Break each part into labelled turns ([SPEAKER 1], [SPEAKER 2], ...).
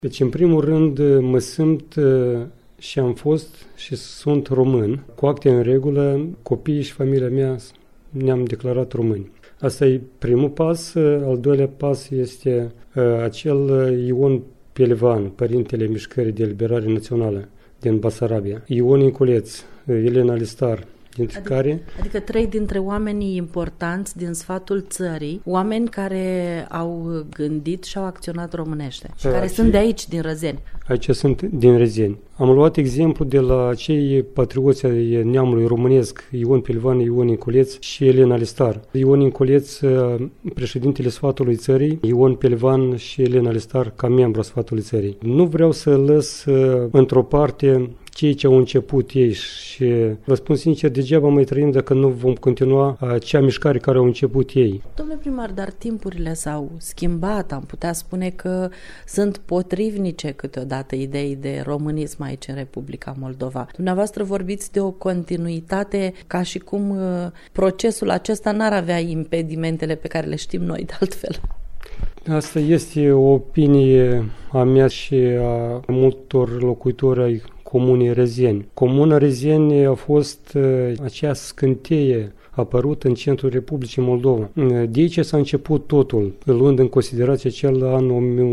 [SPEAKER 1] Deci, în primul rând, mă simt și am fost și sunt român. Cu acte în regulă, copiii și familia mea ne-am declarat români. Asta e primul pas. Al doilea pas este acel Ion Pelivan, părintele Mișcării de Eliberare Națională din Basarabia, Ion Inculeț, Elena Listar,
[SPEAKER 2] Adică 3 dintre oamenii importanți din sfatul țării, oameni care au gândit și au acționat românește și care sunt de aici, din Răzeni.
[SPEAKER 1] Aici sunt din Răzeni. Am luat exemplu de la acei patrioți ai neamului românesc, Ion Pelivan, Ion Inculeț și Elena Listar. Ion Inculeț, președintele sfatului țării, Ion Pelivan și Elena Listar ca membru sfatului țării. Nu vreau să lăs într-o parte cei ce au început ei și vă spun sincer, degeaba mai trăim dacă nu vom continua acea mișcare care au început ei.
[SPEAKER 2] Domnule primar, dar timpurile s-au schimbat, am putea spune că sunt potrivnice câteodată idei de românism aici în Republica Moldova. Dumneavoastră vorbiți de o continuitate ca și cum procesul acesta n-ar avea impedimentele pe care le știm noi de altfel.
[SPEAKER 1] Asta este o opinie a mea și a multor locuitori ai Comunei Răzeni. Comuna Răzeni a fost acea scânteie apărut în centrul Republicii Moldova. De aici s-a început totul, luând în considerație acel an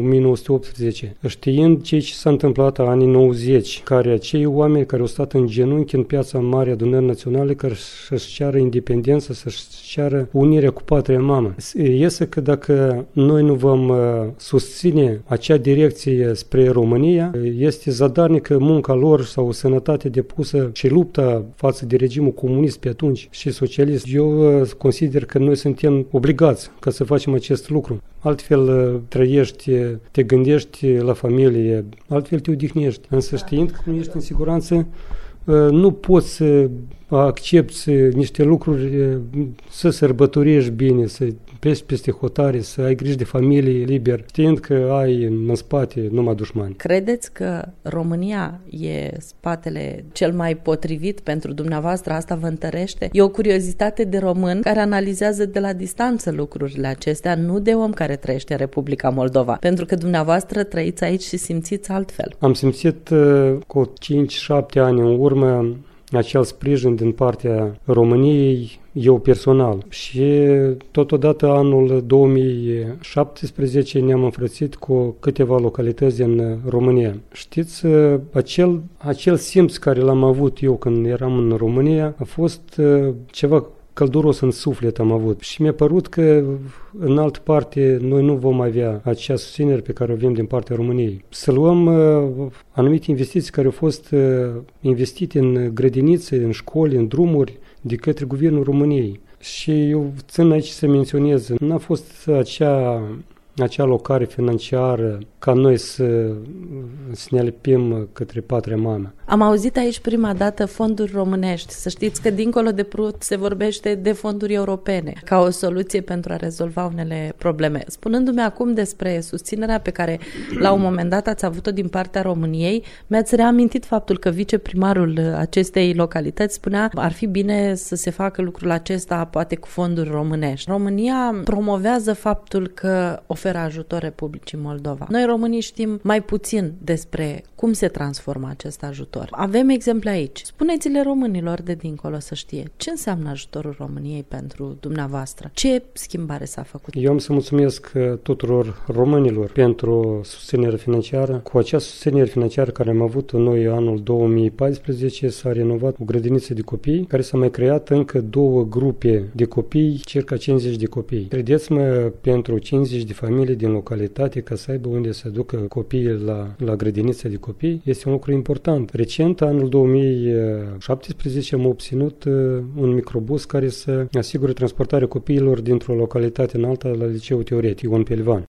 [SPEAKER 1] 1918, știind ce s-a întâmplat în anii 90, care acei oameni care au stat în genunchi în piața Mare Adunării Naționale, care să-și ceară independență, să-și ceară unirea cu patria mamă. Iese că dacă noi nu vom susține acea direcție spre România, este zadarnică munca lor sau sănătate depusă și lupta față de regimul comunist pe atunci și socialist. Eu consider că noi suntem obligați ca să facem acest lucru. Altfel trăiești, te gândești la familie, altfel te odihnești. Însă știind că nu ești în siguranță, nu poți să accepti niște lucruri, să sărbătorești bine, să pleci peste hotare, să ai grijă de familie liber, știind că ai în spate numai dușmani.
[SPEAKER 2] Credeți că România e spatele cel mai potrivit pentru dumneavoastră? Asta vă întărește? E o curiozitate de român care analizează de la distanță lucrurile acestea, nu de om care trăiește în Republica Moldova. Pentru că dumneavoastră trăiți aici și simțiți altfel.
[SPEAKER 1] Am simțit cu 5-7 ani în urmă acel sprijin din partea României, eu personal. Și totodată anul 2017 ne-am înfrățit cu câteva localități din România. Știți, acel simț care l-am avut eu când eram în România a fost ceva călduros în suflet am avut. Și mi-a părut că în altă parte noi nu vom avea acea susținere pe care o avem din partea României. Să luăm anumite investiții care au fost investite în grădinițe, în școli, în drumuri de către Guvernul României. Și eu țin aici să menționez, n-a fost acea alocare financiară ca noi să ne alipim către patria mamă.
[SPEAKER 2] Am auzit aici prima dată fonduri românești. Să știți că dincolo de Prut se vorbește de fonduri europene ca o soluție pentru a rezolva unele probleme. Spunându-mi acum despre susținerea pe care la un moment dat ați avut-o din partea României, mi-ați reamintit faptul că viceprimarul acestei localități spunea ar fi bine să se facă lucrul acesta poate cu fonduri românești. România promovează faptul că oferă ajutor Republicii Moldova. Noi românii știm mai puțin despre cum se transformă acest ajutor. Avem exemple aici. Spuneți-le românilor de dincolo să știe ce înseamnă ajutorul României pentru dumneavoastră. Ce schimbare s-a făcut?
[SPEAKER 1] Eu am să mulțumesc tuturor românilor pentru susținere financiară. Cu acea susținere financiară care am avut noi anul 2014 s-a renovat o grădiniță de copii care s-a mai creat încă 2 grupe de copii, circa 50 de copii. Credeți-mă, pentru 50 de familii din localitate ca să aibă unde să ducă copiii la grădinița de copii este un lucru important. Recent, anul 2017, am obținut un microbus care să asigure transportarea copiilor dintr-o localitate în alta la liceul teoretic Ion Pelivan.